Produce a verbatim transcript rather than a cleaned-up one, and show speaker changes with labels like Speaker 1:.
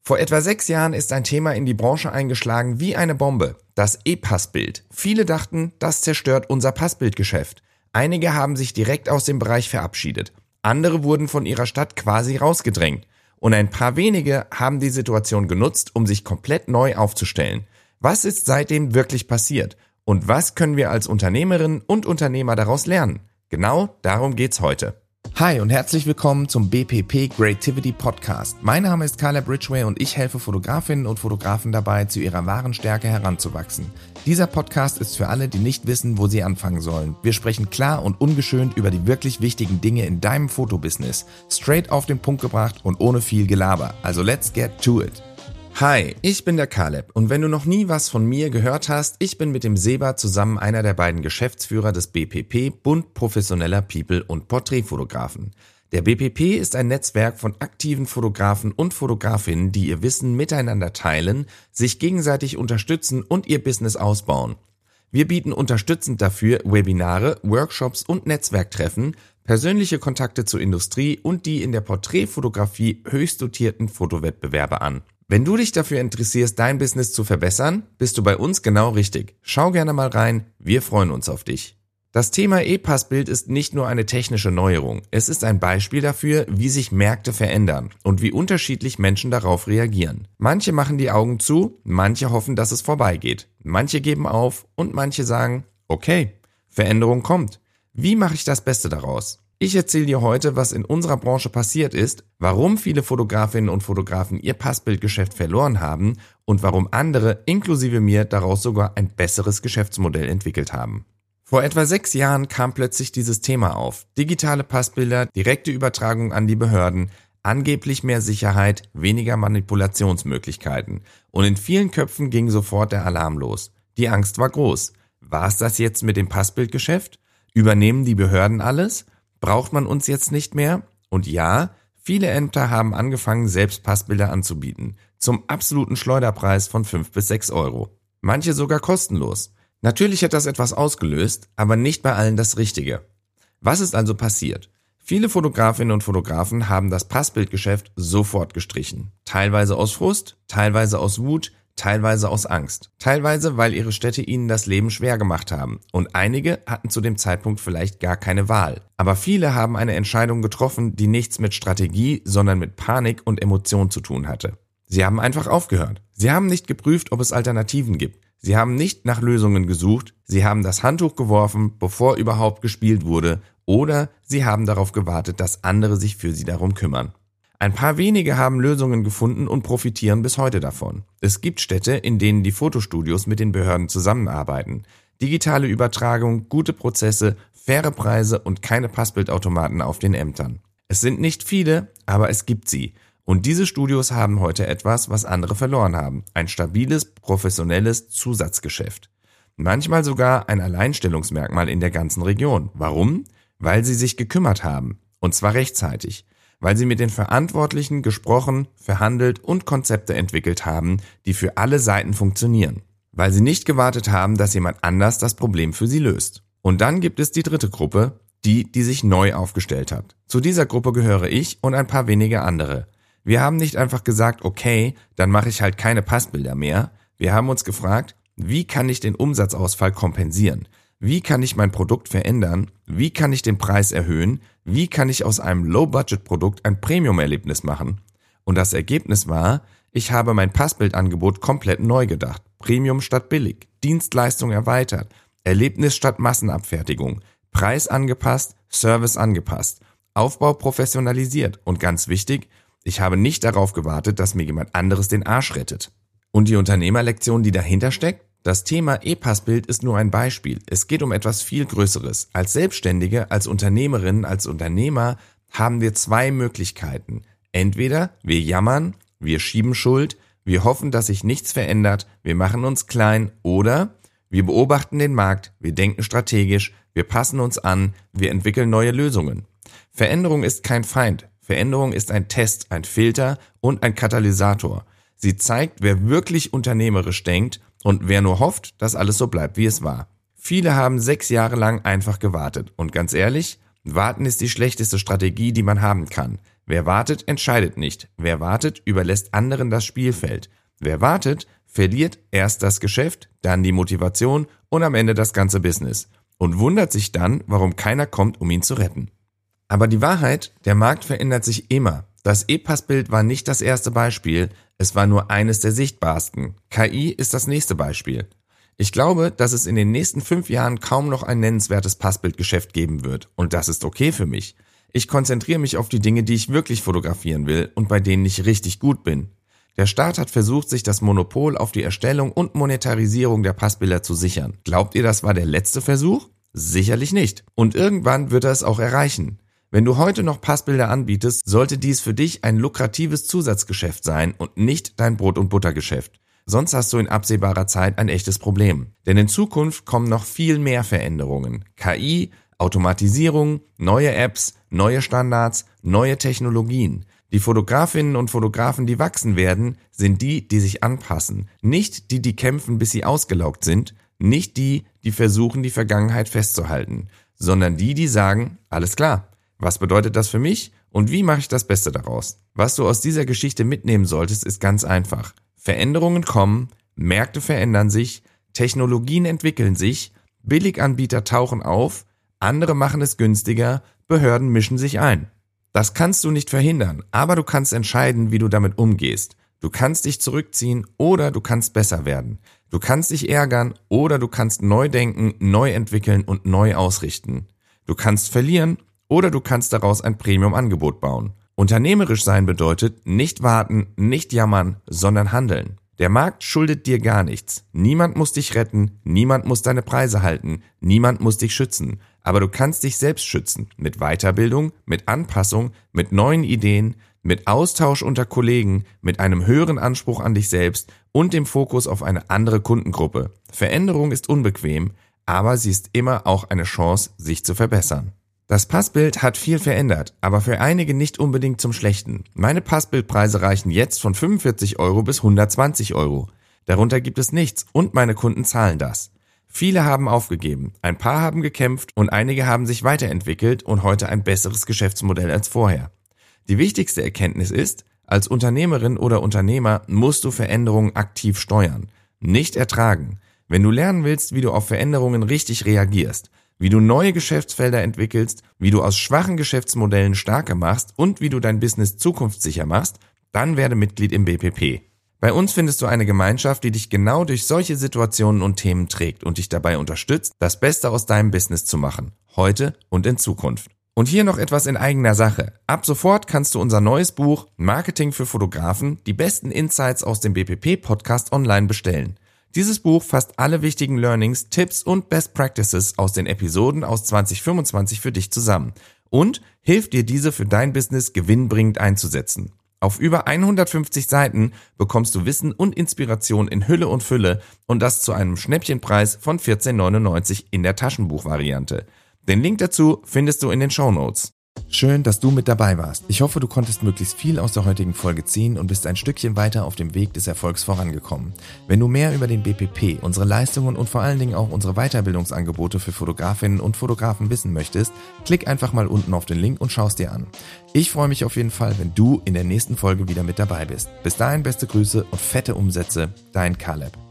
Speaker 1: Vor etwa sechs Jahren ist ein Thema in die Branche eingeschlagen wie eine Bombe, das E-Passbild. Viele dachten, das zerstört unser Passbildgeschäft. Einige haben sich direkt aus dem Bereich verabschiedet. Andere wurden von ihrer Stadt quasi rausgedrängt. Und ein paar wenige haben die Situation genutzt, um sich komplett neu aufzustellen. Was ist seitdem wirklich passiert? Und was können wir als Unternehmerinnen und Unternehmer daraus lernen? Genau darum geht's heute. Hi und herzlich willkommen zum B P P Creativity Podcast. Mein Name ist Caleb Ridgway und ich helfe Fotografinnen und Fotografen dabei, zu ihrer wahren Stärke heranzuwachsen. Dieser Podcast ist für alle, die nicht wissen, wo sie anfangen sollen. Wir sprechen klar und ungeschönt über die wirklich wichtigen Dinge in deinem Fotobusiness. Straight auf den Punkt gebracht und ohne viel Gelaber. Also let's get to it. Hi, ich bin der Caleb und wenn du noch nie was von mir gehört hast, ich bin mit dem Seba zusammen einer der beiden Geschäftsführer des B P P, Bund professioneller People- und Porträtfotografen. Der B P P ist ein Netzwerk von aktiven Fotografen und Fotografinnen, die ihr Wissen miteinander teilen, sich gegenseitig unterstützen und ihr Business ausbauen. Wir bieten unterstützend dafür Webinare, Workshops und Netzwerktreffen, persönliche Kontakte zur Industrie und die in der Porträtfotografie höchst dotierten Fotowettbewerbe an. Wenn du dich dafür interessierst, dein Business zu verbessern, bist du bei uns genau richtig. Schau gerne mal rein, wir freuen uns auf dich. Das Thema E-Passbild ist nicht nur eine technische Neuerung, es ist ein Beispiel dafür, wie sich Märkte verändern und wie unterschiedlich Menschen darauf reagieren. Manche machen die Augen zu, manche hoffen, dass es vorbeigeht, manche geben auf und manche sagen, okay, Veränderung kommt. Wie mache ich das Beste daraus? Ich erzähle dir heute, was in unserer Branche passiert ist, warum viele Fotografinnen und Fotografen ihr Passbildgeschäft verloren haben und warum andere, inklusive mir, daraus sogar ein besseres Geschäftsmodell entwickelt haben. Vor etwa sechs Jahren kam plötzlich dieses Thema auf. Digitale Passbilder, direkte Übertragung an die Behörden, angeblich mehr Sicherheit, weniger Manipulationsmöglichkeiten. Und in vielen Köpfen ging sofort der Alarm los. Die Angst war groß. War es das jetzt mit dem Passbildgeschäft? Übernehmen die Behörden alles? Braucht man uns jetzt nicht mehr? Und ja, viele Ämter haben angefangen, selbst Passbilder anzubieten. Zum absoluten Schleuderpreis von fünf bis sechs Euro. Manche sogar kostenlos. Natürlich hat das etwas ausgelöst, aber nicht bei allen das Richtige. Was ist also passiert? Viele Fotografinnen und Fotografen haben das Passbildgeschäft sofort gestrichen. Teilweise aus Frust, teilweise aus Wut, teilweise aus Angst. Teilweise, weil ihre Städte ihnen das Leben schwer gemacht haben. Und einige hatten zu dem Zeitpunkt vielleicht gar keine Wahl. Aber viele haben eine Entscheidung getroffen, die nichts mit Strategie, sondern mit Panik und Emotion zu tun hatte. Sie haben einfach aufgehört. Sie haben nicht geprüft, ob es Alternativen gibt. Sie haben nicht nach Lösungen gesucht. Sie haben das Handtuch geworfen, bevor überhaupt gespielt wurde. Oder sie haben darauf gewartet, dass andere sich für sie darum kümmern. Ein paar wenige haben Lösungen gefunden und profitieren bis heute davon. Es gibt Städte, in denen die Fotostudios mit den Behörden zusammenarbeiten. Digitale Übertragung, gute Prozesse, faire Preise und keine Passbildautomaten auf den Ämtern. Es sind nicht viele, aber es gibt sie. Und diese Studios haben heute etwas, was andere verloren haben. Ein stabiles, professionelles Zusatzgeschäft. Manchmal sogar ein Alleinstellungsmerkmal in der ganzen Region. Warum? Weil sie sich gekümmert haben. Und zwar rechtzeitig. Weil sie mit den Verantwortlichen gesprochen, verhandelt und Konzepte entwickelt haben, die für alle Seiten funktionieren. Weil sie nicht gewartet haben, dass jemand anders das Problem für sie löst. Und dann gibt es die dritte Gruppe, die, die sich neu aufgestellt hat. Zu dieser Gruppe gehöre ich und ein paar wenige andere. Wir haben nicht einfach gesagt, okay, dann mache ich halt keine Passbilder mehr. Wir haben uns gefragt, wie kann ich den Umsatzausfall kompensieren? Wie kann ich mein Produkt verändern? Wie kann ich den Preis erhöhen? Wie kann ich aus einem Low-Budget-Produkt ein Premium-Erlebnis machen? Und das Ergebnis war, ich habe mein Passbildangebot komplett neu gedacht. Premium statt billig, Dienstleistung erweitert, Erlebnis statt Massenabfertigung, Preis angepasst, Service angepasst, Aufbau professionalisiert und ganz wichtig, ich habe nicht darauf gewartet, dass mir jemand anderes den Arsch rettet. Und die Unternehmerlektion, die dahinter steckt? Das Thema E-Passbild ist nur ein Beispiel. Es geht um etwas viel Größeres. Als Selbstständige, als Unternehmerin, als Unternehmer haben wir zwei Möglichkeiten. Entweder wir jammern, wir schieben Schuld, wir hoffen, dass sich nichts verändert, wir machen uns klein oder wir beobachten den Markt, wir denken strategisch, wir passen uns an, wir entwickeln neue Lösungen. Veränderung ist kein Feind. Veränderung ist ein Test, ein Filter und ein Katalysator. Sie zeigt, wer wirklich unternehmerisch denkt und wer nur hofft, dass alles so bleibt, wie es war. Viele haben sechs Jahre lang einfach gewartet. Und ganz ehrlich, warten ist die schlechteste Strategie, die man haben kann. Wer wartet, entscheidet nicht. Wer wartet, überlässt anderen das Spielfeld. Wer wartet, verliert erst das Geschäft, dann die Motivation und am Ende das ganze Business. Und wundert sich dann, warum keiner kommt, um ihn zu retten. Aber die Wahrheit, der Markt verändert sich immer. Das E-Passbild war nicht das erste Beispiel, es war nur eines der sichtbarsten. K I ist das nächste Beispiel. Ich glaube, dass es in den nächsten fünf Jahren kaum noch ein nennenswertes Passbildgeschäft geben wird. Und das ist okay für mich. Ich konzentriere mich auf die Dinge, die ich wirklich fotografieren will und bei denen ich richtig gut bin. Der Staat hat versucht, sich das Monopol auf die Erstellung und Monetarisierung der Passbilder zu sichern. Glaubt ihr, das war der letzte Versuch? Sicherlich nicht. Und irgendwann wird er es auch erreichen. Wenn du heute noch Passbilder anbietest, sollte dies für dich ein lukratives Zusatzgeschäft sein und nicht dein Brot- und Buttergeschäft. Sonst hast du in absehbarer Zeit ein echtes Problem. Denn in Zukunft kommen noch viel mehr Veränderungen. K I, Automatisierung, neue Apps, neue Standards, neue Technologien. Die Fotografinnen und Fotografen, die wachsen werden, sind die, die sich anpassen. Nicht die, die kämpfen, bis sie ausgelaugt sind. Nicht die, die versuchen, die Vergangenheit festzuhalten. Sondern die, die sagen, alles klar. Was bedeutet das für mich und wie mache ich das Beste daraus? Was du aus dieser Geschichte mitnehmen solltest, ist ganz einfach. Veränderungen kommen, Märkte verändern sich, Technologien entwickeln sich, Billiganbieter tauchen auf, andere machen es günstiger, Behörden mischen sich ein. Das kannst du nicht verhindern, aber du kannst entscheiden, wie du damit umgehst. Du kannst dich zurückziehen oder du kannst besser werden. Du kannst dich ärgern oder du kannst neu denken, neu entwickeln und neu ausrichten. Du kannst verlieren oder du kannst daraus ein Premium-Angebot bauen. Unternehmerisch sein bedeutet nicht warten, nicht jammern, sondern handeln. Der Markt schuldet dir gar nichts. Niemand muss dich retten, niemand muss deine Preise halten, niemand muss dich schützen. Aber du kannst dich selbst schützen. Mit Weiterbildung, mit Anpassung, mit neuen Ideen, mit Austausch unter Kollegen, mit einem höheren Anspruch an dich selbst und dem Fokus auf eine andere Kundengruppe. Veränderung ist unbequem, aber sie ist immer auch eine Chance, sich zu verbessern. Das Passbild hat viel verändert, aber für einige nicht unbedingt zum Schlechten. Meine Passbildpreise reichen jetzt von fünfundvierzig Euro bis hundertzwanzig Euro. Darunter gibt es nichts und meine Kunden zahlen das. Viele haben aufgegeben, ein paar haben gekämpft und einige haben sich weiterentwickelt und heute ein besseres Geschäftsmodell als vorher. Die wichtigste Erkenntnis ist, als Unternehmerin oder Unternehmer musst du Veränderungen aktiv steuern, nicht ertragen. Wenn du lernen willst, wie du auf Veränderungen richtig reagierst, wie du neue Geschäftsfelder entwickelst, wie du aus schwachen Geschäftsmodellen starke machst und wie du dein Business zukunftssicher machst, dann werde Mitglied im B P P. Bei uns findest du eine Gemeinschaft, die dich genau durch solche Situationen und Themen trägt und dich dabei unterstützt, das Beste aus deinem Business zu machen, heute und in Zukunft. Und hier noch etwas in eigener Sache. Ab sofort kannst du unser neues Buch Marketing für Fotografen, die besten Insights aus dem B P P-Podcast online bestellen. Dieses Buch fasst alle wichtigen Learnings, Tipps und Best Practices aus den Episoden aus zwanzig fünfundzwanzig für dich zusammen und hilft dir, diese für dein Business gewinnbringend einzusetzen. Auf über hundertfünfzig Seiten bekommst du Wissen und Inspiration in Hülle und Fülle und das zu einem Schnäppchenpreis von vierzehn neunundneunzig in der Taschenbuchvariante. Den Link dazu findest du in den Shownotes. Schön, dass du mit dabei warst. Ich hoffe, du konntest möglichst viel aus der heutigen Folge ziehen und bist ein Stückchen weiter auf dem Weg des Erfolgs vorangekommen. Wenn du mehr über den B P P, unsere Leistungen und vor allen Dingen auch unsere Weiterbildungsangebote für Fotografinnen und Fotografen wissen möchtest, klick einfach mal unten auf den Link und schau es dir an. Ich freue mich auf jeden Fall, wenn du in der nächsten Folge wieder mit dabei bist. Bis dahin beste Grüße und fette Umsätze, dein Caleb.